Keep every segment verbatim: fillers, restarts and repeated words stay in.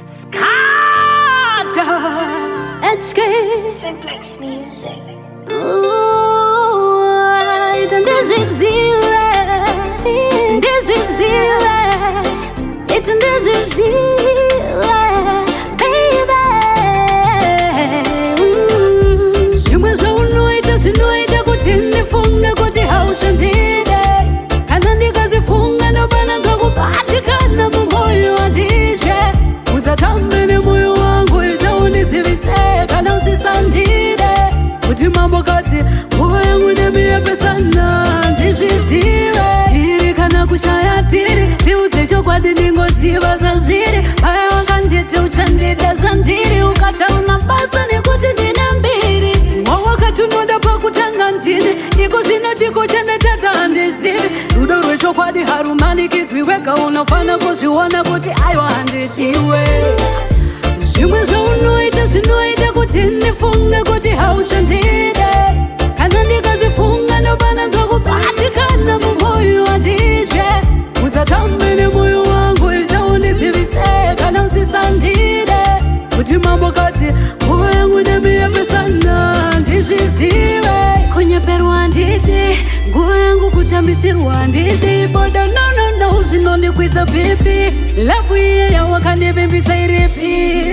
Scatter H K Simplex Music. Ooh, this is zero. This is zero. It's this is zero, baby. You must know it as you know it. I could tell the phone, I got the house and did it. And then because the phone and the balance of a bicycle, no more you are D J. With a time in the moyo wangu, it's only civic. Can I see Sunday? Kuti mambo kati moyo yangu ndemia pesana ndizvizive iri kana kushaya tiri ndiudze chokwadi ndingoziva zvazviri aya wakanditi uchandida zvandiri ukatauna basa nekuti ndine mbiri wawakati unoda pakutanga ndini iko zvino chikuchengetedza handizivi rudo rwechokwadi harumanikidzwi wega unofana kuzviona kuti aiwa handidiwe zvimwe zvaunoita zvinoita kuti ndifunge kuti hauchandide kana ndikazvifunga ndofana nzokubatikana mumwoyo wandizve usatambe nemwoyo wangu itaundizivise kana usisandide kuti mambokadzi moyo yangu ndemiyepesana ndizvizive kunyeperwa handidi nguva yangu kutambisirwa handidi boda nonono zvinondikwidza pipi lavu iye yawakandivimbisa iripi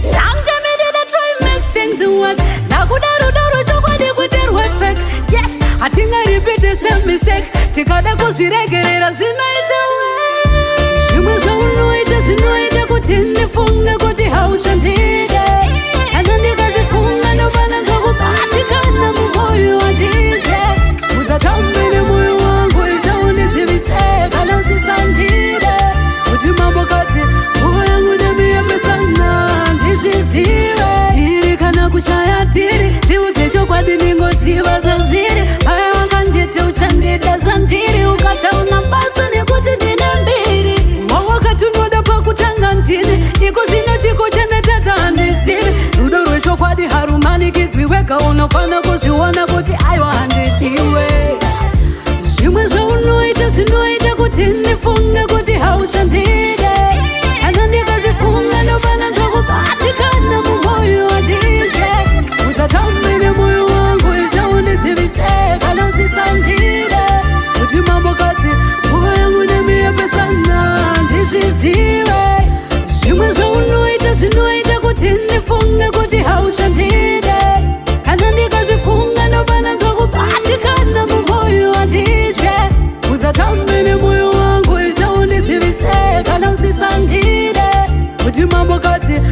work. Nakudaro daro chokwadi kuterwa fake. Yes, atinga repeat the same mistake. Tikada kuzviregerera zvinoita zvimwe zvaunoita zvinoita kuti ndifunge kuti hauchandide kana ndikazvifunga ndofana nzokubatikana mumwoyo wandizve usatambe nemwoyo wangu itaundizivise kana usisandide kuti mambokadzi nguva yangu ndemiyepesana ndizvizive kushaya tiri ndiudze chokwadi ndingoziva zvazviri aya wakanditi uchandida zvandiri ukatauna basa nekuti ndine mbiri wawakati unoda pakutanga ndini iko zvino chikuchengetedza handizivi rudo rwechokwadi harumanikidzwi wega unofana kuzviona kuti aiwa handidiwe zvimwe zvaunoita zvinoita kuti ndifunge kuti hauchandide kana ndikazvifunga ndofana nzokubatikana mumwoyo wandizve usatambe nemwoyo wangu itaundizivise kana usisandide kuti mambokadzi nguva yangu ndemiyepesana ndizvizive zvimwe zvaunoita zvinoita kuti ndifunge kuti hauchandide kana ndikazvifunga ndofana nzokubatikana mumwoyo wandizve usatambe nemwoyo wangu itaundizivise kana usisandide kuti mambokadzi